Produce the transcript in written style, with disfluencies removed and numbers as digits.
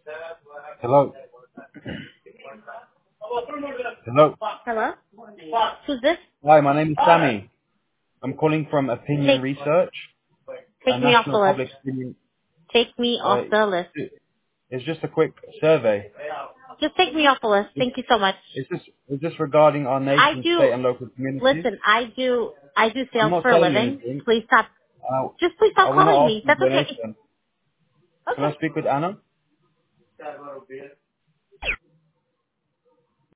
Hello. Hello. Hello? Who's this? Hi, my name is Sammy. I'm calling from Opinion Take Research, a take me off the national list. public opinion. Take me off the list. It's just a quick survey. Just take me off the list. Is Thank you so much. is this regarding our I nation, do state, and local communities? listen, I do I'm sales not for a selling living. anything. Please stop. Uh, Just please I stop will calling not ask me. for a That's okay. donation. Can I Okay. speak with Anna?